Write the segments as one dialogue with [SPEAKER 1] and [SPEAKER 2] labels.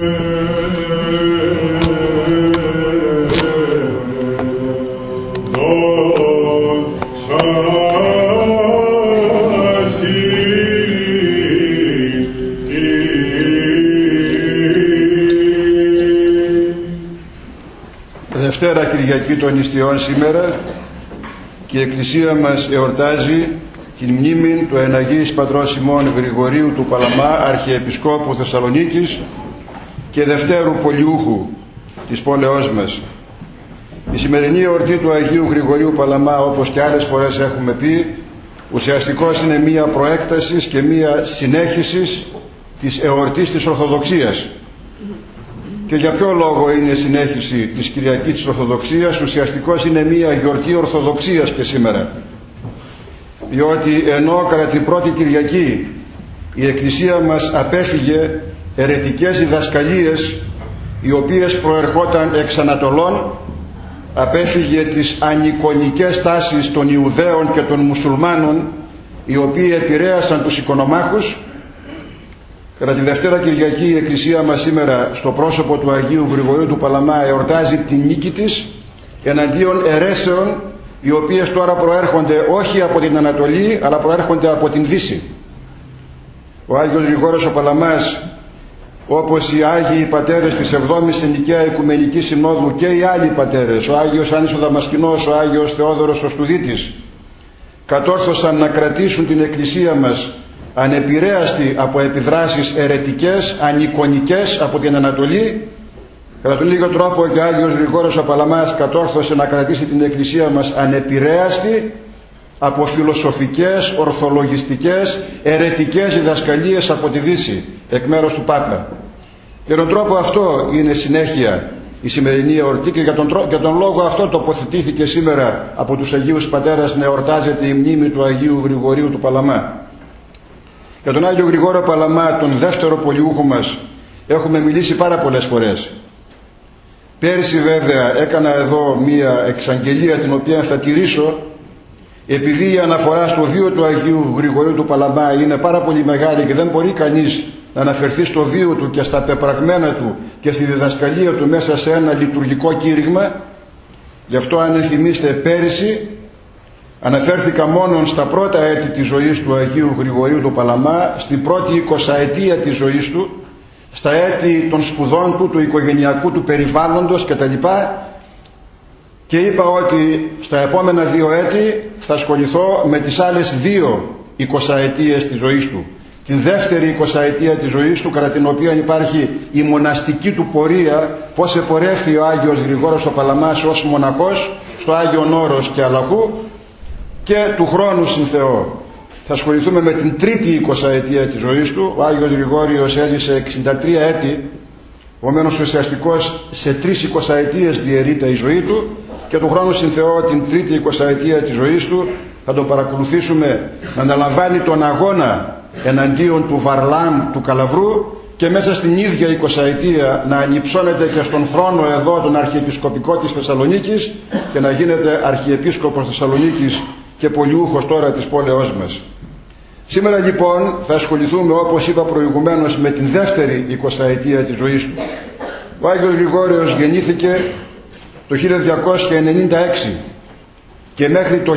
[SPEAKER 1] Δευτέρα Κυριακή των Νηστιών σήμερα και η Εκκλησία μας εορτάζει την μνήμη του Εναγίης Πατρός ημών Γρηγορίου του Παλαμά, Αρχιεπισκόπου Θεσσαλονίκης και Δευτέρου Πολιούχου της πόλεως μας. Η σημερινή εορτή του Αγίου Γρηγορίου Παλαμά, όπως και άλλες φορές έχουμε πει, ουσιαστικώς είναι μία προέκταση και μία συνέχιση της εορτής της Ορθοδοξίας. Και για ποιο λόγο είναι συνέχιση της Κυριακής της Ορθοδοξίας? Ουσιαστικώς είναι μία γιορτή Ορθοδοξίας και σήμερα. Διότι ενώ κατά την πρώτη Κυριακή η Εκκλησία μας απέφυγε αιρετικές διδασκαλίες οι οποίες προερχόταν εξ Ανατολών, απέφυγε τις ανικονικές τάσεις των Ιουδαίων και των Μουσουλμάνων οι οποίοι επηρέασαν τους οικονομάχους, κατά τη Δευτέρα Κυριακή η Εκκλησία μας σήμερα στο πρόσωπο του Αγίου Γρηγορίου του Παλαμά εορτάζει την νίκη της εναντίον αιρέσεων οι οποίες τώρα προέρχονται όχι από την Ανατολή αλλά προέρχονται από την Δύση. Ο Άγιος Γρηγόριος ο Παλαμάς, όπως οι Άγιοι Πατέρες της 7ης Ενικαία Οικουμενικής Συνόδου και οι άλλοι πατέρες, ο Άγιος Άννης ο Δαμασκηνός, ο Άγιος Θεόδωρος ο Στουδίτης, κατόρθωσαν να κρατήσουν την Εκκλησία μας ανεπηρέαστη από επιδράσεις αιρετικές, ανικονικές από την Ανατολή. Κατά τον ίδιο τρόπο και ο Άγιος Γρηγόριος ο Παλαμάς κατόρθωσε να κρατήσει την Εκκλησία μας ανεπηρέαστη από φιλοσοφικές, ορθολογιστικές, αιρετικές διδασκαλίες από τη Δύση εκ μέρους του Πάπα. Για τον τρόπο αυτό είναι συνέχεια η σημερινή εορτή και για τον λόγο αυτό τοποθετήθηκε σήμερα από τους Αγίους Πατέρας να εορτάζεται η μνήμη του Αγίου Γρηγορίου του Παλαμά. Για τον Άγιο Γρηγόριο Παλαμά, τον δεύτερο πολιούχο μας, έχουμε μιλήσει πάρα πολλές φορές. Πέρσι βέβαια έκανα εδώ μία εξαγγελία την οποία θα τηρήσω, επειδή η αναφορά στο βίο του Αγίου Γρηγορίου του Παλαμά είναι πάρα πολύ μεγάλη και δεν μπορεί κανείς να αναφερθεί στο βίο του και στα πεπραγμένα του και στη διδασκαλία του μέσα σε ένα λειτουργικό κήρυγμα. Γι' αυτό αν θυμίστε πέρσι αναφέρθηκα μόνο στα πρώτα έτη της ζωής του Αγίου Γρηγορίου του Παλαμά, στην πρώτη 20ετία της ζωής του, στα έτη των σπουδών του, του οικογενειακού του περιβάλλοντος κτλ. Και είπα ότι στα επόμενα 2 έτη θα ασχοληθώ με τις άλλες 2 20ετίες της ζωής του. Την δεύτερη 20ετία της ζωής του, κατά την οποία υπάρχει η μοναστική του πορεία, πώς επορεύθη ο Άγιος Γρηγόριος ο Παλαμάς ως μοναχός στο Άγιον Όρος και Αλαχού, και του χρόνου συν Θεό θα ασχοληθούμε με την τρίτη 20ετία της ζωής του. Ο Άγιος Γρηγόριος έζησε 63 έτη, επομένως ουσιαστικώς σε 3 20ετίες διαιρείται η ζωή του, και του χρόνου συν Θεό την τρίτη 20ετία της ζωής του θα τον παρακολουθήσουμε να αναλαμβάνει τον αγώνα εναντίον του Βαρλάμ του Καλαβρού και μέσα στην ίδια 20ετία να ανυψώνεται και στον θρόνο εδώ τον Αρχιεπισκοπικό της Θεσσαλονίκης και να γίνεται Αρχιεπίσκοπος Θεσσαλονίκης και πολιούχος τώρα της πόλεως μας. Σήμερα λοιπόν θα ασχοληθούμε, όπως είπα προηγουμένως, με την δεύτερη 20ετία της ζωής του. Ο Άγιος Γρηγόριος γεννήθηκε το 1296 και μέχρι το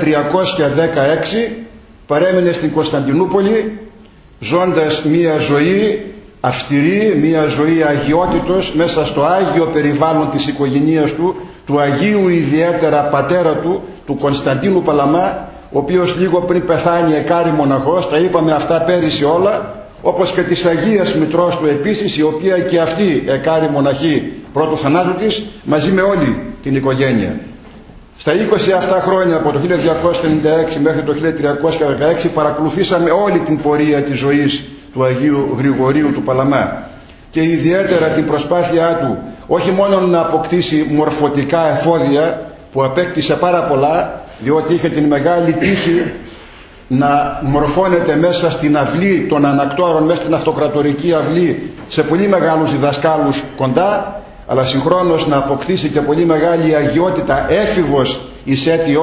[SPEAKER 1] 1316 παρέμεινε στην Κωνσταντινούπολη, ζώντας μία ζωή αυστηρή, μία ζωή αγιότητος μέσα στο άγιο περιβάλλον της οικογένειας του, του Αγίου ιδιαίτερα πατέρα του Κωνσταντίνου Παλαμά, ο οποίος λίγο πριν πεθάνει εκάρη μοναχός, τα είπαμε αυτά πέρυσι όλα, όπως και της Αγίας Μητρός του επίσης, η οποία και αυτή εκάρη μοναχή πρώτου θανάτου της, μαζί με όλη την οικογένεια. Στα 20 αυτά χρόνια, από το 1296 μέχρι το 1316, παρακολουθήσαμε όλη την πορεία της ζωής του Αγίου Γρηγορίου του Παλαμά και ιδιαίτερα την προσπάθειά του όχι μόνο να αποκτήσει μορφωτικά εφόδια, που απέκτησε πάρα πολλά, διότι είχε την μεγάλη τύχη να μορφώνεται μέσα στην αυλή των ανακτόρων, μέσα στην αυτοκρατορική αυλή, σε πολύ μεγάλους διδασκάλους κοντά, αλλά συγχρόνως να αποκτήσει και πολύ μεγάλη αγιότητα, έφηβος εις αίτιον,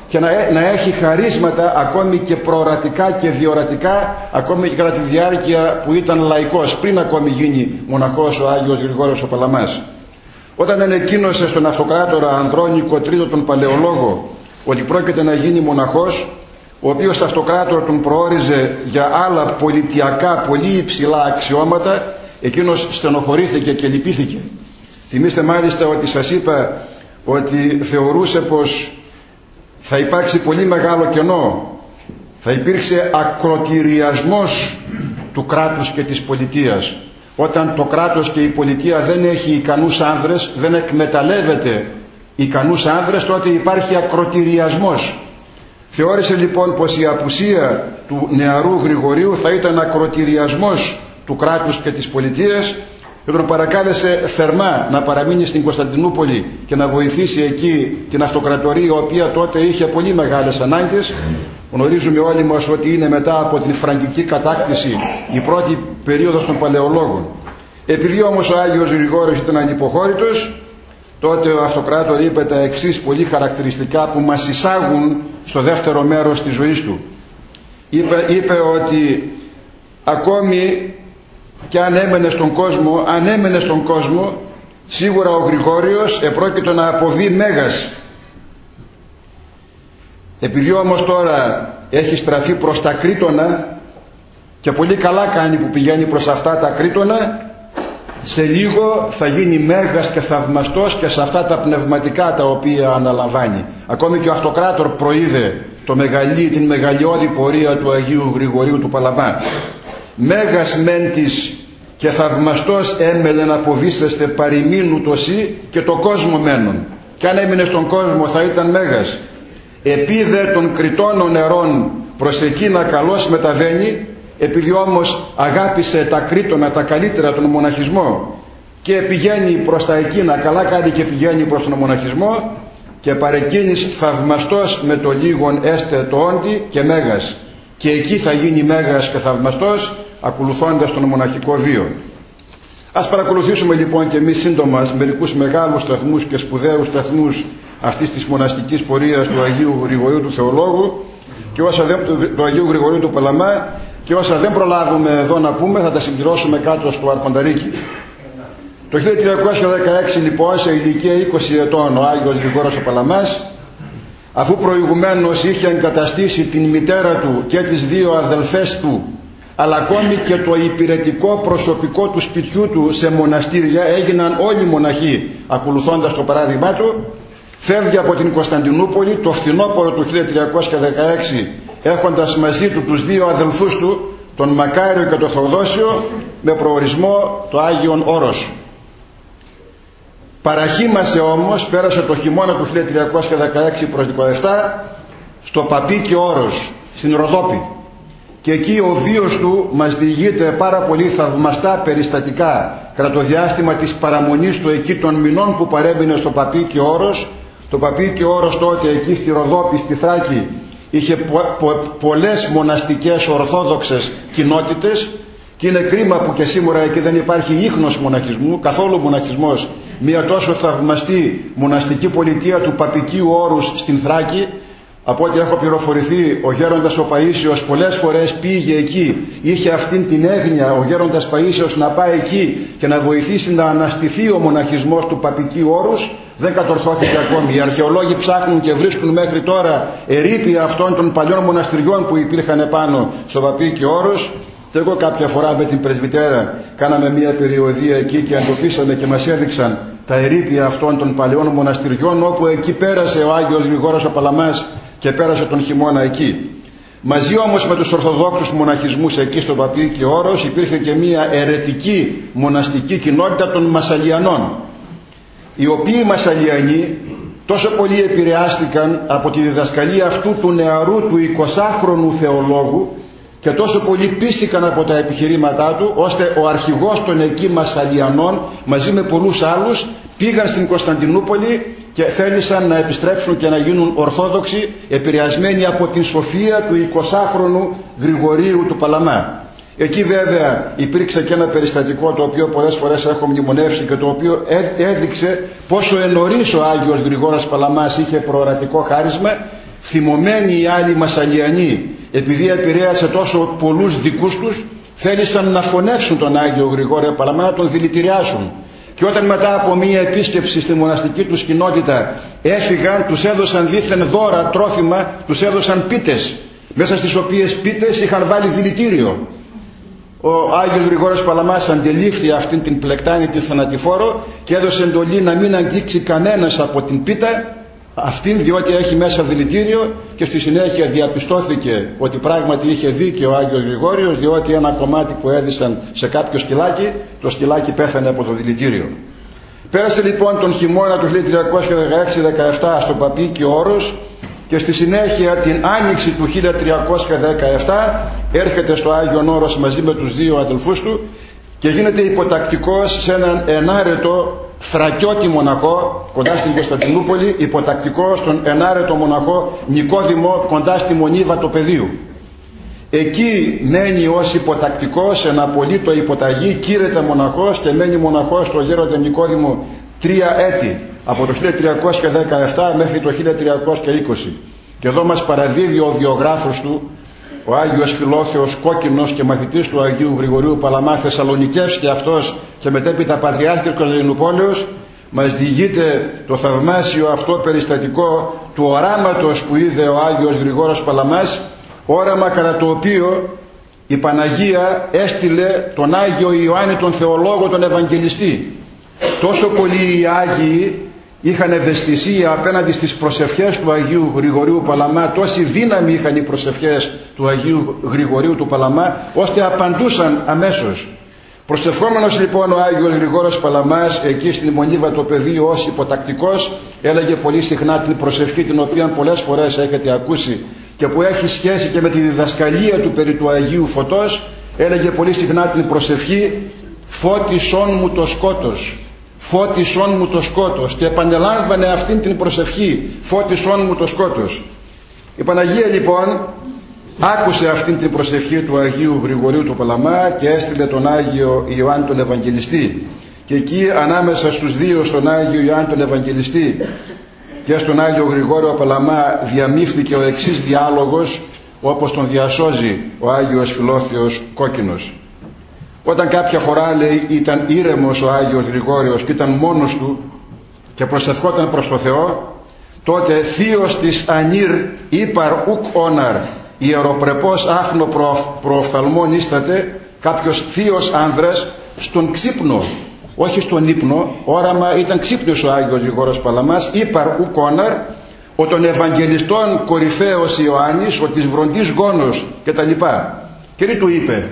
[SPEAKER 1] και να έχει χαρίσματα ακόμη και προορατικά και διορατικά, ακόμη και κατά τη διάρκεια που ήταν λαϊκός, πριν ακόμη γίνει μοναχός ο Άγιος Γρηγόριος ο Παλαμάς. Όταν ανακοίνωσε στον αυτοκράτορα Ανδρώνικο Τρίτο τον Παλαιολόγο ότι πρόκειται να γίνει μοναχός, ο οποίος αυτοκράτορα τον προόριζε για άλλα πολιτιακά πολύ υψηλά αξιώματα, εκείνος στενοχωρήθηκε και λυπήθηκε. Θυμήστε μάλιστα ότι σας είπα ότι θεωρούσε πως θα υπάρξει πολύ μεγάλο κενό, θα υπήρξε ακροτηριασμός του κράτους και της πολιτείας. Όταν το κράτος και η πολιτεία δεν έχει ικανούς άνδρες, δεν εκμεταλλεύεται ικανούς άνδρες, τότε υπάρχει ακροτηριασμός. Θεώρησε λοιπόν πως η απουσία του νεαρού Γρηγορίου θα ήταν ακροτηριασμός του κράτους και της πολιτείας και τον παρακάλεσε θερμά να παραμείνει στην Κωνσταντινούπολη και να βοηθήσει εκεί την αυτοκρατορία, η οποία τότε είχε πολύ μεγάλες ανάγκες. Γνωρίζουμε όλοι μας ότι είναι μετά από την φραγκική κατάκτηση η πρώτη περίοδος των Παλαιολόγων. Επειδή όμως ο Άγιος Γρηγόριος ήταν ανυποχώρητος, τότε ο αυτοκράτορ είπε τα εξής πολύ χαρακτηριστικά που μας εισάγουν στο δεύτερο μέρος της ζωής του. Είπε ότι ακόμη και αν έμενε στον κόσμο, σίγουρα ο Γρηγόριος επρόκειτο να αποβεί μέγας. Επειδή όμως τώρα έχει στραφεί προς τα Κρήτωνα και πολύ καλά κάνει που πηγαίνει προς αυτά τα Κρήτωνα, σε λίγο θα γίνει μέγας και θαυμαστός και σε αυτά τα πνευματικά τα οποία αναλαμβάνει. Ακόμη και ο αυτοκράτορ προείδε την μεγαλειώδη πορεία του Αγίου Γρηγορίου του Παλαμά. Μέγας μεν της και θαυμαστός έμελεν αποβήσεστε παροιμήν ούτωσι και το κόσμο μένουν. Και αν έμεινε στον κόσμο θα ήταν μέγας. Επίδε των Κρητώνων νερών προς εκείνα καλώς μεταβαίνει, επειδή όμως αγάπησε τα Κρήτωνα, τα καλύτερα, τον μοναχισμό, και πηγαίνει προς τα εκείνα, καλά κάνει και πηγαίνει προς τον μοναχισμό, και παρεκκίνης θαυμαστός με το λίγον έστε το όντι και μέγας. Και εκεί θα γίνει μέγας και θαυμαστός, ακολουθώντας τον μοναχικό βίο. Ας παρακολουθήσουμε λοιπόν και εμείς σύντομα μερικούς μεγάλους σταθμούς και σπουδαίους σταθμούς αυτής της μοναστικής πορείας του Αγίου Γρηγορίου του Θεολόγου και του Αγίου Γρηγορίου του Παλαμά, και όσα δεν προλάβουμε εδώ να πούμε θα τα συμπληρώσουμε κάτω στο Αρχονταρίκι. Το 1316 λοιπόν, σε ηλικία 20 ετών, ο Άγιος Γρηγόριος ο Παλαμάς, αφού προηγουμένως είχε εγκαταστήσει την μητέρα του και τις δύο αδελφές του, αλλά ακόμη και το υπηρετικό προσωπικό του σπιτιού του σε μοναστήρια, έγιναν όλοι μοναχοί ακολουθώντας το παράδειγμά του, φεύγει από την Κωνσταντινούπολη το φθινόπωρο του 1316, έχοντας μαζί του τους δύο αδελφούς του, τον Μακάριο και τον Θοδόσιο, με προορισμό το Άγιον Όρος. Παραχήμασε όμως, πέρασε το χειμώνα του 1316 προς 17 στο Παπίκιο Όρος, στην Ροδόπη, και εκεί ο βίος του μας διηγείται πάρα πολύ θαυμαστά περιστατικά κατά το διάστημα της παραμονής του εκεί των μηνών που παρέμεινε στο Παπίκιο Όρος. Το Παπίκιο Όρος τότε εκεί στη Ροδόπη, στη Θράκη, είχε πολλές μοναστικές ορθόδοξες κοινότητες, και είναι κρίμα που και σήμερα εκεί δεν υπάρχει ίχνος μοναχισμού, καθόλου μοναχισμός. Μια τόσο θαυμαστή μοναστική πολιτεία του Παπικίου Όρους στην Θράκη. Από ό,τι έχω πληροφορηθεί, ο γέροντας ο Παΐσιος πολλές φορές πήγε εκεί, είχε αυτήν την έγνοια ο γέροντας Παΐσιος να πάει εκεί και να βοηθήσει να αναστηθεί ο μοναχισμός του Παπικίου Όρους. Δεν κατορθώθηκε ακόμη. Οι αρχαιολόγοι ψάχνουν και βρίσκουν μέχρι τώρα ερείπια αυτών των παλιών μοναστηριών που υπήρχαν επάνω στο Παπίκιο Όρος. Και εγώ κάποια φορά με την πρεσβυτέρα κάναμε μια περιοδία εκεί και εντοπίσαμε και μας έδειξαν τα ερείπια αυτών των παλαιών μοναστηριών, όπου εκεί πέρασε ο Άγιος Γρηγόριος ο Παλαμάς και πέρασε τον χειμώνα εκεί. Μαζί όμως με τους Ορθοδόξους μοναχισμούς εκεί στο Παπίκιο Όρος υπήρχε και μια αιρετική μοναστική κοινότητα των Μασαλιανών, οι οποίοι Μασαλιανοί τόσο πολύ επηρεάστηκαν από τη διδασκαλία αυτού του νεαρού του 20χρονου θεολόγου και τόσο πολύ πίστηκαν από τα επιχειρήματά του, ώστε ο αρχηγός των εκεί Μασαλιανών μαζί με πολλούς άλλους πήγαν στην Κωνσταντινούπολη και θέλησαν να επιστρέψουν και να γίνουν Ορθόδοξοι, επηρεασμένοι από την σοφία του 20χρονου Γρηγορίου του Παλαμά. Εκεί βέβαια υπήρξε και ένα περιστατικό το οποίο πολλές φορές έχω μνημονεύσει και το οποίο έδειξε πόσο ενωρίς ο Άγιος Γρηγόριος Παλαμάς είχε προορατικό χάρισμα. θυμωμένοι οι άλλοι Μασσαλιανοί, επειδή επηρέασε τόσο πολλούς δικούς τους, θέλησαν να φωνεύσουν τον Άγιο Γρηγόριο Παλαμά, να τον δηλητηριάσουν. Και όταν μετά από μία επίσκεψη στη μοναστική τους κοινότητα έφυγαν, τους έδωσαν δήθεν δώρα, τρόφιμα, τους έδωσαν πίτες, μέσα στις οποίες πίτες είχαν βάλει δηλητήριο. Ο Άγιος Γρηγόριος Παλαμάς αντελήφθη αυτήν την πλεκτάνητη θανατηφόρο και έδωσε εντολή να μην αγγίξει κανένας από την πίτα αυτήν, διότι έχει μέσα δηλητήριο, και στη συνέχεια διαπιστώθηκε ότι πράγματι είχε δίκιο ο Άγιος Γρηγόριος, διότι ένα κομμάτι που έδισαν σε κάποιο σκυλάκι, το σκυλάκι πέθανε από το δηλητήριο. Πέρασε λοιπόν τον χειμώνα του 1316-17 στο Παπίκιο Όρος, και στη συνέχεια την άνοιξη του 1317 έρχεται στο Άγιον Όρος μαζί με τους δύο αδελφούς του και γίνεται υποτακτικός σε έναν ενάρετο θρακιώτη μοναχό κοντά στην Κωνσταντινούπολη, υποτακτικός στον ενάρετο μοναχό Νικόδημο κοντά στη Μονή Βατοπεδίου. Εκεί μένει ως υποτακτικός, εν απολύτω υποταγή, κήρεται μοναχός και μένει μοναχός στο γέροντα Νικόδημο 3 έτη, από το 1317 μέχρι το 1320. Και εδώ μας παραδίδει ο βιογράφος του, ο Άγιος Φιλόθεος Κόκκινος και μαθητής του Αγίου Γρηγορίου Παλαμά, Θεσσαλονικεύς και αυτός και μετέπειτα Πατριάρχης Κωνσταντινουπόλεως, μας διηγείται το θαυμάσιο αυτό περιστατικό του οράματος που είδε ο Άγιος Γρηγόριος Παλαμάς, όραμα κατά το οποίο η Παναγία έστειλε τον Άγιο Ιωάννη τον Θεολόγο, τον Ευαγγελιστή. Τόσο πολλοί οι Άγιοι είχαν ευαισθησία απέναντι στις προσευχές του Αγίου Γρηγορίου Παλαμά, τόση δύναμη είχαν οι προσευχές του Αγίου Γρηγορίου του Παλαμά, ώστε απαντούσαν αμέσως. Προσευχόμενος λοιπόν ο Άγιος Γρηγόριος Παλαμάς εκεί στην Μονή Βατοπεδίου ως υποτακτικός, έλεγε πολύ συχνά την προσευχή, την οποία πολλές φορές έχετε ακούσει και που έχει σχέση και με τη διδασκαλία του περί του Αγίου Φωτός. Έλεγε πολύ συχνά την προσευχή «Φώτισόν μου το σκότος, φώτισόν μου το σκότος», και επανελάμβανε αυτήν την προσευχή «Φώτισόν μου το σκότος». Η Παναγία λοιπόν άκουσε αυτήν την προσευχή του Αγίου Γρηγορίου του Παλαμά και έστειλε τον Άγιο Ιωάννη τον Ευαγγελιστή, και εκεί ανάμεσα στους δύο, στον Άγιο Ιωάννη τον Ευαγγελιστή και στον Άγιο Γρηγόριο Παλαμά, διαμήφθηκε ο εξής διάλογος, όπως τον διασώζει ο Άγιος Φιλόθεος Κόκκινος. Όταν κάποια φορά, λέει, ήταν ήρεμος ο Άγιος Γρηγόριος και ήταν μόνος του και προσευχόταν προς το Θεό, τότε θείος της ανήρ ύπαρ ουκ όναρ, ιεροπρεπός άφνο προοφθαλμών ίσταται, κάποιος θείος άνδρας στον ξύπνο, όχι στον ύπνο, όραμα ήταν ξύπνιος ο Άγιος Γρηγόριος Παλαμάς, ύπαρ ουκ όναρ, ο των Ευαγγελιστών κορυφαίος Ιωάννης, ο της βροντής γόνος κτλ. Και τι του είπε?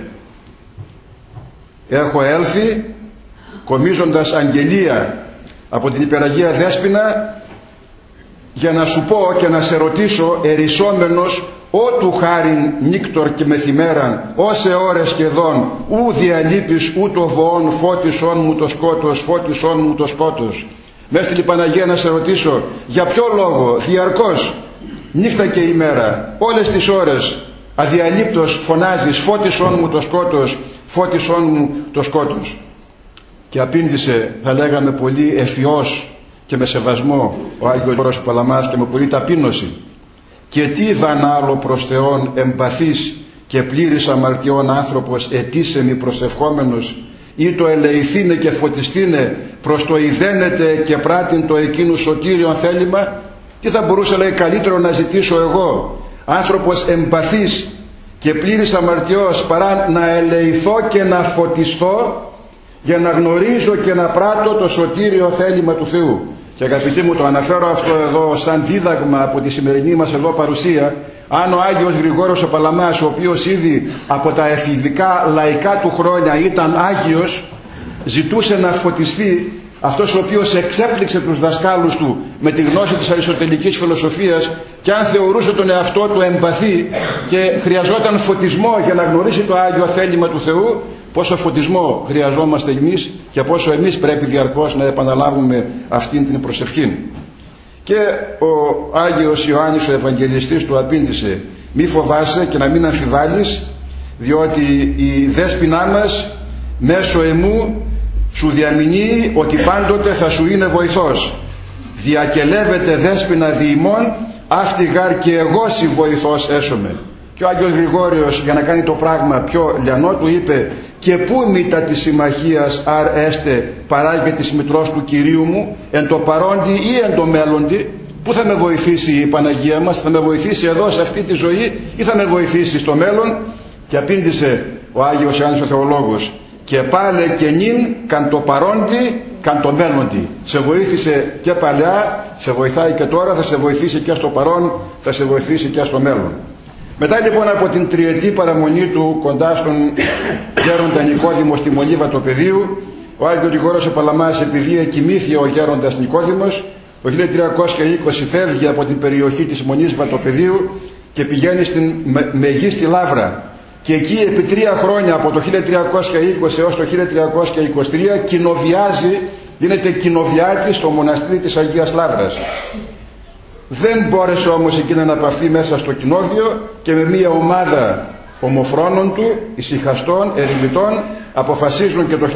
[SPEAKER 1] «Έχω έλθει κομίζοντας αγγελία από την υπεραγία Δέσποινα για να σου πω και να σε ρωτήσω ερισσόμενος ότου χάριν νύκτορ και μεθημέραν όσε ώρες σχεδόν ου διαλείπεις ου το βοόν φώτισόν μου το σκότος, φώτισόν μου το σκότος». Μες στην Παναγία να σε ρωτήσω για ποιο λόγο διαρκώς νύχτα και ημέρα όλες τις ώρες αδιαλείπτως φωνάζεις «Φώτισόν μου το σκότος, φώτισόν μου το σκότος». Και απήντησε, θα λέγαμε πολύ ευφυώς και με σεβασμό, ο Άγιος Γρηγόριος Παλαμάς και με πολύ ταπείνωση: «Και τι δαν άλλο προς Θεόν εμπαθής και πλήρης αμαρτιών άνθρωπος ετήσεμι προσευχόμενος, ή το ελεηθήνε και φωτιστήνε προς το ιδένεται και πράτην το εκείνου σωτήριον θέλημα». Τι θα μπορούσε, λέει, καλύτερο να ζητήσω εγώ, άνθρωπος εμπαθής και πλήρης αμαρτιός, παρά να ελεηθώ και να φωτιστώ για να γνωρίζω και να πράττω το σωτήριο θέλημα του Θεού. Και αγαπητοί μου, το αναφέρω αυτό εδώ σαν δίδαγμα από τη σημερινή μας εδώ παρουσία. Αν ο Άγιος Γρηγόριος ο Παλαμάς, ο οποίος ήδη από τα εφηβικά λαϊκά του χρόνια ήταν Άγιος, ζητούσε να φωτιστεί, αυτός ο οποίος εξέπληξε τους δασκάλους του με τη γνώση της αριστοτελικής φιλοσοφίας, και αν θεωρούσε τον εαυτό του εμπαθή και χρειαζόταν φωτισμό για να γνωρίσει το Άγιο θέλημα του Θεού, πόσο φωτισμό χρειαζόμαστε εμείς και πόσο εμείς πρέπει διαρκώς να επαναλάβουμε αυτήν την προσευχή. Και ο Άγιος Ιωάννης ο Ευαγγελιστής του απήντησε: «Μη φοβάσαι και να μην αμφιβάλλεις, διότι η δέσποινά μας μέσω εμού σου διαμηνύει ότι πάντοτε θα σου είναι βοηθός. Διακελεύεται δέσποινα διημών αυτή γάρ και εγώ σοι βοηθός έσωμαι. Και ο Άγιος Γρηγόριος, για να κάνει το πράγμα πιο λιανό, του είπε: και πού μήτα της συμμαχίας αρ έστε παράγε της μητρός του Κυρίου μου, εν το παρόντι ή εν το μέλλοντι? Πού θα με βοηθήσει η Παναγία μας? Θα με βοηθήσει εδώ σε αυτή τη ζωή ή θα με βοηθήσει στο μέλλον? Και απήντησε ο Άγιος Ιωάννης ο Θεολόγος: και πάλε και νυν καν το παρόντι καν το μέλλοντι. Σε βοήθησε και παλιά, σε βοηθάει και τώρα, θα σε βοηθήσει και στο παρόν, θα σε βοηθήσει και στο μέλλον. Μετά λοιπόν από την τριετή παραμονή του κοντά στον γέροντα Νικόδημο στη Μονή Βατοπεδίου, ο Άγιος Γρηγόριος ο Παλαμάς, επειδή εκοιμήθη ο γέροντας Νικόδημος, το 1320 φεύγει από την περιοχή της Μονής Βατοπεδίου και πηγαίνει στην Μεγίστη Λαύρα. Και εκεί επί 3 χρόνια, από το 1320 έως το 1323, κοινοβιάζει, γίνεται κοινοβιάκη στο μοναστήρι της Αγίας Λαύρας. Δεν μπόρεσε όμως εκείνα να παυθεί μέσα στο κοινόβιο και με μια ομάδα ομοφρόνων του, ησυχαστών, ερημητών, αποφασίζουν και το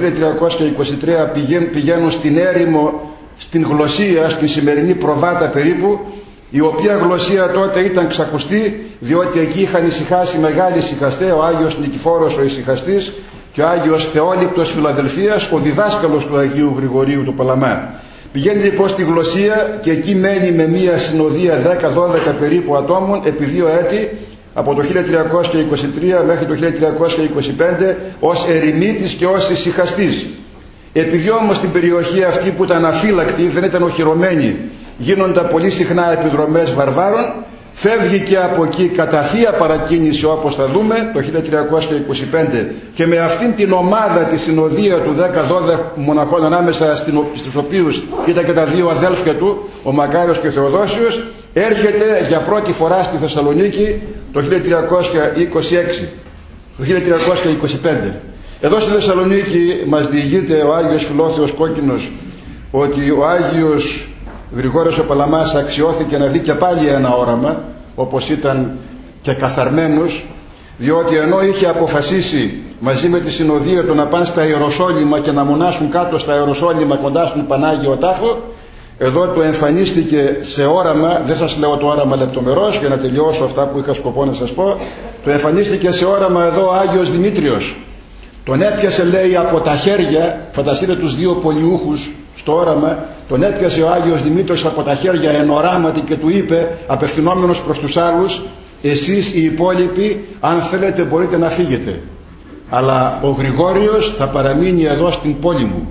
[SPEAKER 1] 1323 πηγαίνουν στην έρημο, στην Γλωσσία, στην σημερινή Προβάτα περίπου, η οποία Γλωσσία τότε ήταν ξακουστή, διότι εκεί είχαν ησυχάσει μεγάλοι ησυχαστές, ο Άγιος Νικηφόρος ο ησυχαστής και ο Άγιος Θεόληπτος Φιλαδελφίας, ο διδάσκαλος του Αγίου Γρηγορίου του Παλαμά. Πηγαίνει λοιπόν στη Γλωσσία και εκεί μένει με μια συνοδεία 10-12 περίπου ατόμων επί 2 έτη, από το 1323 μέχρι το 1325, ως ερημίτης και ως ησυχαστής. Επειδή όμως στην περιοχή αυτή που ήταν αφύλακτη, δεν ήταν οχυρωμένη, γίνονταν πολύ συχνά επιδρομές βαρβάρων, φεύγει και από εκεί κατά θεία παρακίνηση, όπως θα δούμε, το 1325, και με αυτήν την ομάδα, τη συνοδεία του 10-12 μοναχών, ανάμεσα στους οποίους ήταν και τα 2 αδέλφια του, ο Μακάριος και ο Θεοδόσιος, έρχεται για πρώτη φορά στη Θεσσαλονίκη το 1326, το 1325. Εδώ στη Θεσσαλονίκη μας διηγείται ο Άγιος Φιλόθεος Κόκκινος ότι ο Άγιος Γρηγόριος ο Παλαμάς αξιώθηκε να δει και πάλι ένα όραμα, όπως ήταν και καθαρμένος, διότι ενώ είχε αποφασίσει μαζί με τη συνοδεία του να πάνε στα Ιεροσόλυμα και να μονάσουν κάτω στα Ιεροσόλυμα κοντά στον Πανάγιο Τάφο, εδώ του εμφανίστηκε σε όραμα, δεν σας λέω το όραμα λεπτομερώς για να τελειώσω αυτά που είχα σκοπό να σας πω, του εμφανίστηκε σε όραμα εδώ ο Άγιος Δημήτριος. Τον έπιασε, λέει, από τα χέρια, φανταστείτε τους 2 πολιούχους στο όραμα, τον έπιασε ο Άγιος Δημήτριος από τα χέρια εν οράματι και του είπε, απευθυνόμενος προς τους άλλους: εσείς οι υπόλοιποι, αν θέλετε μπορείτε να φύγετε, αλλά ο Γρηγόριος θα παραμείνει εδώ στην πόλη μου.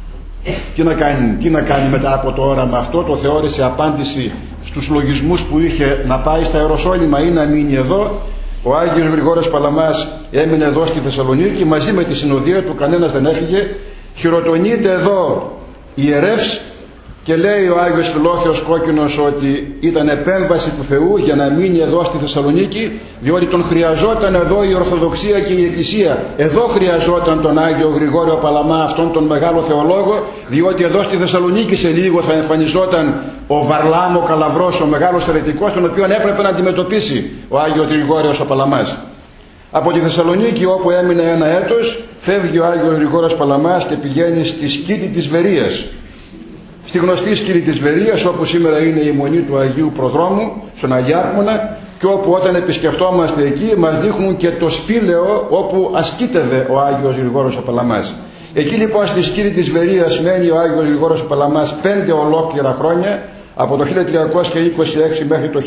[SPEAKER 1] Τι να κάνει μετά από το όραμα αυτό? Το θεώρησε απάντηση στους λογισμούς που είχε, να πάει στα Ιεροσόλυμα ή να μείνει εδώ. Ο Άγιος Γρηγόριος Παλαμάς έμεινε εδώ στη Θεσσαλονίκη μαζί με τη συνοδεία του, κανένας δεν έφυγε. Χειροτονείται εδώ ιερεύς και λέει ο Άγιος Φιλόθεος Κόκκινος ότι ήταν επέμβαση του Θεού για να μείνει εδώ στη Θεσσαλονίκη, διότι τον χρειαζόταν εδώ η Ορθοδοξία και η Εκκλησία. Εδώ χρειαζόταν τον Άγιο Γρηγόριο Παλαμά, αυτόν τον μεγάλο θεολόγο, διότι εδώ στη Θεσσαλονίκη σε λίγο θα εμφανιζόταν ο Βαρλάμο Καλαβρός, ο μεγάλος αιρετικός, τον οποίο έπρεπε να αντιμετωπίσει ο Άγιος Γρηγόριος ο Παλαμάς. Από τη Θεσσαλονίκη, όπου έμεινε 1 έτος, φεύγει ο Άγιος Γρηγόριος Παλαμάς και πηγαίνει στη σκήτη της Βερίας. Στη γνωστή σκήτη της Βερίας, όπου σήμερα είναι η Μονή του Αγίου Προδρόμου, στον Αγιάρχμονα, και όπου όταν επισκεφτόμαστε εκεί μας δείχνουν και το σπήλαιο όπου ασκήτευε ο Άγιος Γρηγόριος ο Παλαμάς. Εκεί λοιπόν στη σκήτη της Βερίας μένει ο Άγιος Γρηγόριος ο Παλαμάς 5 ολόκληρα χρόνια, από το 1326 μέχρι το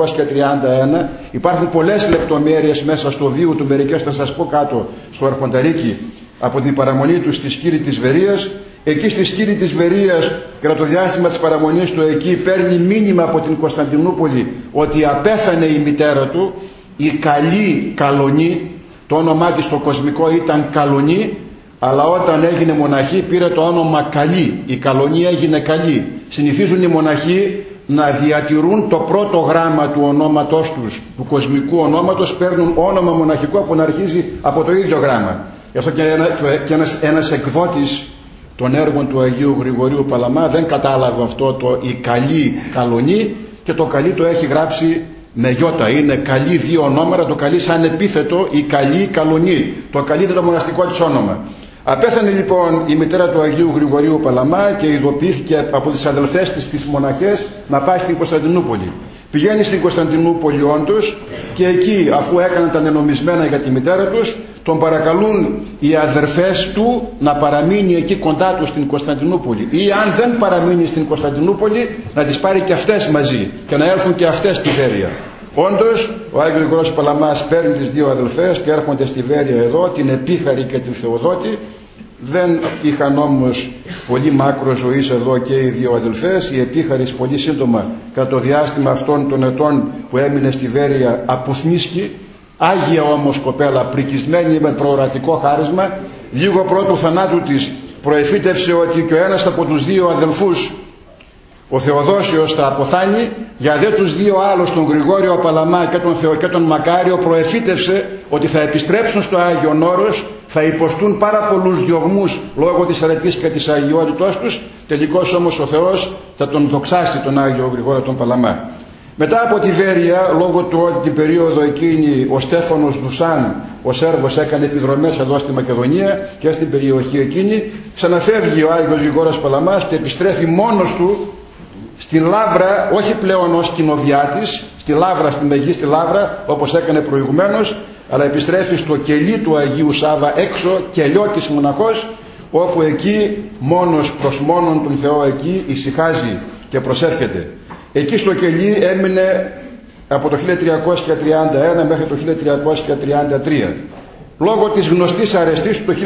[SPEAKER 1] 1331. Υπάρχουν πολλές λεπτομέρειες μέσα στο βίο του, μερικές θα σας πω κάτω στο Αρχονταρίκι, από την παραμονή του στη σκήτη της Βερίας. Εκεί στη σκήτη της Βερίας, κατά το διάστημα της παραμονής του εκεί, παίρνει μήνυμα από την Κωνσταντινούπολη ότι απέθανε η μητέρα του, η καλή Καλονή. Το όνομά της στο κοσμικό ήταν Καλονή, αλλά όταν έγινε μοναχή πήρε το όνομα Καλή. Η Καλονή έγινε Καλή. Συνηθίζουν οι μοναχοί να διατηρούν το πρώτο γράμμα του ονόματός τους, του κοσμικού ονόματος, παίρνουν όνομα μοναχικό που να αρχίζει από το ίδιο γράμμα. Γι' αυτό και ένας εκδότης των έργων του Αγίου Γρηγορίου Παλαμά δεν κατάλαβε αυτό το η Καλή Καλονή, και το Καλή το έχει γράψει με γιώτα. Είναι Καλή 2 ονόματα, το Καλή σαν επίθετο, η Καλή Καλονή. Το Καλή είναι το μοναστικό της όνομα. Απέθανε λοιπόν η μητέρα του Αγίου Γρηγορίου Παλαμά και ειδοποιήθηκε από τις αδελφές της τις μοναχές να πάει στην Κωνσταντινούπολη. Πηγαίνει στην Κωνσταντινούπολη όντως και εκεί, αφού έκαναν τα νενομισμένα για τη μητέρα τους, τον παρακαλούν οι αδερφές του να παραμείνει εκεί κοντά του στην Κωνσταντινούπολη, ή αν δεν παραμείνει στην Κωνσταντινούπολη να τις πάρει και αυτές μαζί και να έρθουν και αυτές στη Βέρεια. Όντως ο Άγιος Γρηγόριος Παλαμάς παίρνει τις δύο αδελφές και έρχονται στη Βέρεια εδώ, την Επίχαρη και την Θεοδότη. Δεν είχαν όμως πολύ μάκρο ζωής εδώ και οι δύο αδελφές. Η Επίχαρης πολύ σύντομα κατά το διάστημα αυτών των ετών που έμεινε στη Βέρεια απουθνίσκει, άγια όμως κοπέλα, πρικισμένη με προορατικό χάρισμα. Λίγο πρώτου θανάτου της προεφήτευσε ότι και ο ένας από τους δύο αδελφούς, ο Θεοδόσιος, θα αποθάνει. Για δε τους δύο άλλους, τον Γρηγόριο Παλαμά και τον Θεό και τον Μακάριο, προεφήτευσε ότι θα επιστρέψουν στο Άγιον Όρος, θα υποστούν πάρα πολλούς διωγμούς λόγω της αρετής και της αγιότητός τους. Τελικώς όμως ο Θεός θα τον δοξάσει τον Άγιο Γρηγόριο τον Παλαμά. Μετά από τη Βέρεια, λόγω του ότι την περίοδο εκείνη ο Στέφανος Δουσάν, ο Σέρβος, έκανε επιδρομές εδώ στη Μακεδονία και στην περιοχή εκείνη, ξαναφεύγει ο Άγιος Γρηγόριος Παλαμάς και επιστρέφει μόνος του στην Λαύρα, όχι πλέον ως κοινοβιάτης, στη Λαύρα, στη Μεγίστη Λαύρα, όπως έκανε προηγουμένως, αλλά επιστρέφει στο κελί του Αγίου Σάβα έξω, κελιώτης μοναχός, όπου εκεί μόνος προς μόνον τον Θεό εκεί ησυχάζει και προσεύχεται. Εκεί στο κελί έμεινε από το 1331 μέχρι το 1333. Λόγω της γνωστής αρεστής του το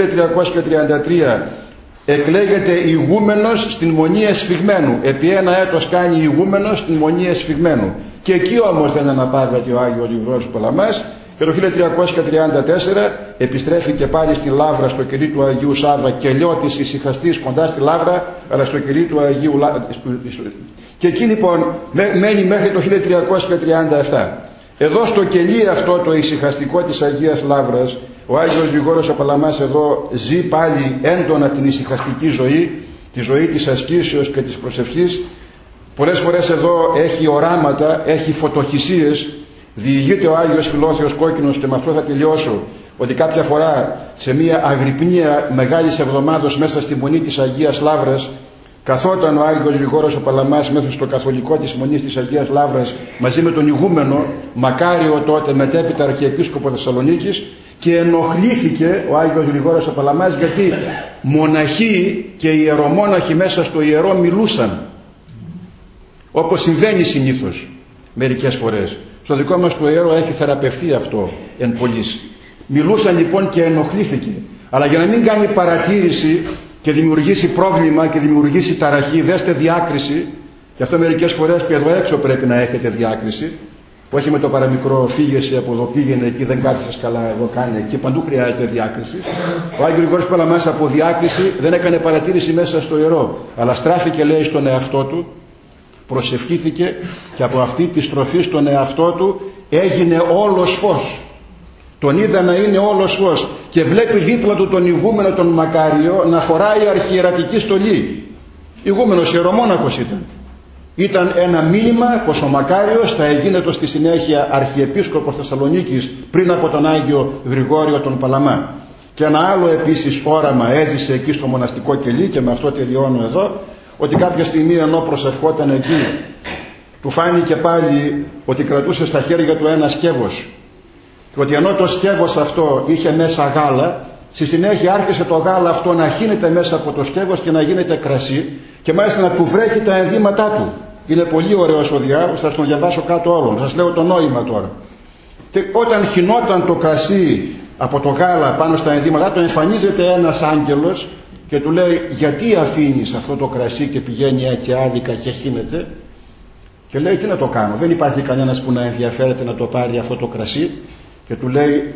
[SPEAKER 1] 1333 εκλέγεται ηγούμενος στην Μονή Εσφυγμένου. Επί ένα έτος κάνει ηγούμενος στην Μονή Εσφυγμένου. Και εκεί όμως δεν αναπαύεται ο Άγιος Γρηγόριος Παλαμάς και το 1334 επιστρέφει και πάλι στη Λαύρα, στο κελί του Αγίου Σάβα, κελιώτης ησυχαστής κοντά στη Λαύρα, αλλά στο κελί του Αγίου και εκεί λοιπόν μένει μέχρι το 1337. Εδώ στο κελί αυτό το ησυχαστικό της Αγίας Λαύρας, ο Άγιος Γρηγόριος ο Παλαμάς εδώ ζει πάλι έντονα την ησυχαστική ζωή, τη ζωή της ασκήσεως και της προσευχής. Πολλές φορές εδώ έχει οράματα, έχει φωτοχυσίες. Διηγείται ο Άγιος Φιλόθεος Κόκκινος, και με αυτό θα τελειώσω, ότι κάποια φορά σε μια αγρυπνία μεγάλης εβδομάδος μέσα στη Μονή της Αγίας Λαύρας, καθόταν ο Άγιος Γρηγόριος ο Παλαμάς μέσα στο καθολικό της Μονής της Αγίας Λαύρας μαζί με τον ηγούμενο Μακάριο, τότε μετέπειτα Αρχιεπίσκοπο Θεσσαλονίκης, και ενοχλήθηκε ο Άγιος Γρηγόριος ο Παλαμάς γιατί μοναχοί και ιερομόναχοι μέσα στο ιερό μιλούσαν, όπως συμβαίνει συνήθως μερικές φορές. Στο δικό μας το ιερό έχει θεραπευθεί αυτό εν πολλοίς. Μιλούσαν λοιπόν και ενοχλήθηκε. Αλλά για να μην κάνει παρατήρηση και δημιουργήσει πρόβλημα και δημιουργήσει ταραχή, δέστε διάκριση. Γι' αυτό μερικές φορές και εδώ έξω πρέπει να έχετε διάκριση. Όχι με το παραμικρό φύγεσαι από εδώ, πήγαινε εκεί, δεν κάθισες καλά, εδώ κάνε εκεί. Παντού χρειάζεται διάκριση. Ο Άγιος Γρηγόριος Παλαμάς από διάκριση δεν έκανε παρατήρηση μέσα στο ιερό, αλλά στράφηκε, λέει, στον εαυτό του, προσευχήθηκε και από αυτή τη στροφή στον εαυτό του έγινε όλος φως. Τον είδα να είναι όλος φως και βλέπει δίπλα του τον ηγούμενο τον Μακάριο να φοράει αρχιερατική στολή. Ηγούμενος ιερομόναχος ήταν. Ήταν ένα μήνυμα πως ο Μακάριος θα εγίνετο στη συνέχεια Αρχιεπίσκοπος Θεσσαλονίκης πριν από τον Άγιο Γρηγόριο τον Παλαμά. Και ένα άλλο επίσης όραμα έζησε εκεί στο μοναστικό κελί, και με αυτό τελειώνω εδώ, ότι κάποια στιγμή ενώ προσευχόταν εκεί του φάνηκε πάλι ότι κρατούσε στα χέρια του ένα σκεύος, και ότι ενώ το σκεύος αυτό είχε μέσα γάλα, στη συνέχεια άρχισε το γάλα αυτό να χύνεται μέσα από το σκεύος και να γίνεται κρασί, και μάλιστα να του βρέχει τα ενδύματά του. Είναι πολύ ωραίος ο διάβολος, θα τον διαβάσω κάτω όλων, σας λέω το νόημα τώρα. Και όταν χυνόταν το κρασί από το γάλα πάνω στα ενδύματά του, εμφανίζεται ένας άγγελος και του λέει, γιατί αφήνεις αυτό το κρασί και πηγαίνει έτσι άδικα και χύνεται? Και λέει, τι να το κάνω, δεν υπάρχει κανένας που να ενδιαφέρεται να το πάρει αυτό το κρασί. Και του λέει,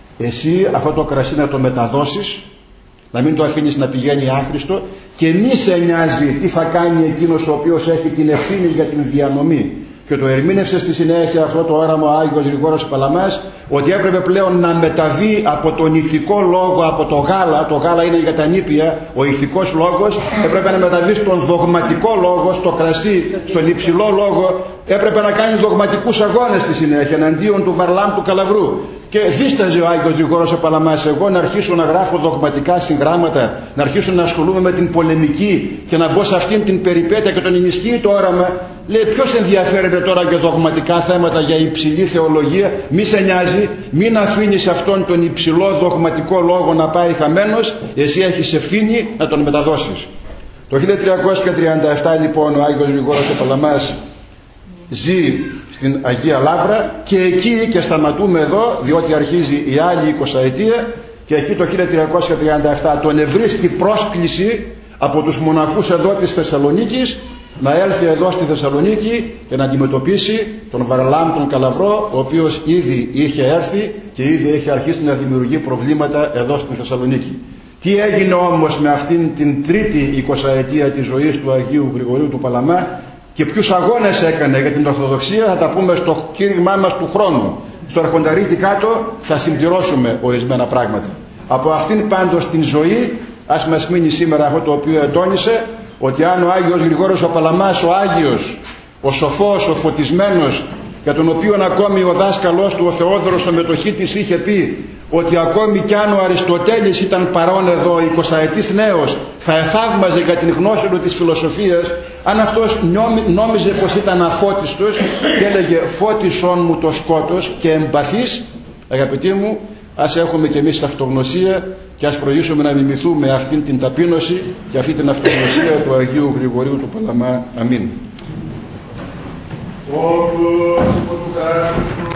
[SPEAKER 1] εσύ αυτό το κρασί να το μεταδώσεις, να μην το αφήνεις να πηγαίνει άχρηστο, και μη σε νοιάζει τι θα κάνει εκείνος ο οποίος έχει την ευθύνη για την διανομή. Και το ερμήνευσε στη συνέχεια αυτό το όραμα ο Άγιος Γρηγόριος Παλαμάς, ότι έπρεπε πλέον να μεταβεί από τον ηθικό λόγο, από το γάλα είναι για τα νήπια, ο ηθικός λόγος, έπρεπε να μεταβεί στον δογματικό λόγο, στο κρασί, στον υψηλό λόγο, έπρεπε να κάνει δογματικούς αγώνες στη συνέχεια εναντίον του Βαρλάμ του Καλαβρού. Και δίσταζε ο Άγιος Γρηγόριος ο Παλαμάς, εγώ να αρχίσω να γράφω δογματικά συγγράμματα, να αρχίσω να ασχολούμαι με την πολεμική και να μπω σε αυτήν την περιπέτεια, και τον ενισχύει το όραμα. Λέει, ποιος ενδιαφέρεται τώρα για δογματικά θέματα, για υψηλή θεολογία? Μη σε νοιάζει, μην αφήνεις αυτόν τον υψηλό δογματικό λόγο να πάει χαμένος, εσύ έχεις ευθύνη να τον μεταδώσεις. Το 1337 λοιπόν ο Άγιος Γρηγόρος ο Παλαμάς ζει στην Αγία Λαύρα, και εκεί, και σταματούμε εδώ διότι αρχίζει η άλλη 20ετία, και εκεί το 1337 τον ευρίσκει πρόσκληση από τους μοναχούς εδώ της Θεσσαλονίκης να έλθει εδώ στη Θεσσαλονίκη και να αντιμετωπίσει τον Βαρλάμ τον Καλαβρό, ο οποίος ήδη είχε έρθει και ήδη είχε αρχίσει να δημιουργεί προβλήματα εδώ στη Θεσσαλονίκη. Τι έγινε όμως με αυτήν την τρίτη 20ετία της ζωής του Αγίου Γρηγορίου του Παλαμά και ποιους αγώνες έκανε για την Ορθοδοξία, θα τα πούμε στο κήρυγμά μας του χρόνου. Στο αρχονταρίτη κάτω θα συμπληρώσουμε ορισμένα πράγματα. Από αυτήν πάντως την ζωή ας μας μείνει σήμερα αυτό το οποίο ετώνησε, ότι αν ο Άγιος Γρηγόριος ο Παλαμάς, ο Άγιος, ο σοφός, ο φωτισμένος, για τον οποίον ακόμη ο δάσκαλός του ο Θεόδωρος ο Μετοχίτης είχε πει ότι ακόμη κι αν ο Αριστοτέλης ήταν παρόν εδώ 20ετής νέος θα εθαύμαζε για την γνώση του της φιλοσοφίας, αν αυτός νόμιζε πως ήταν αφώτιστος και έλεγε φώτισόν μου το σκότος και εμπαθής, αγαπητοί μου, ας έχουμε και εμείς αυτογνωσία και ας φροντίσουμε να μιμηθούμε αυτήν την ταπείνωση και αυτή την αυτογνωσία του Αγίου Γρηγορίου του Παλαμά. Αμήν.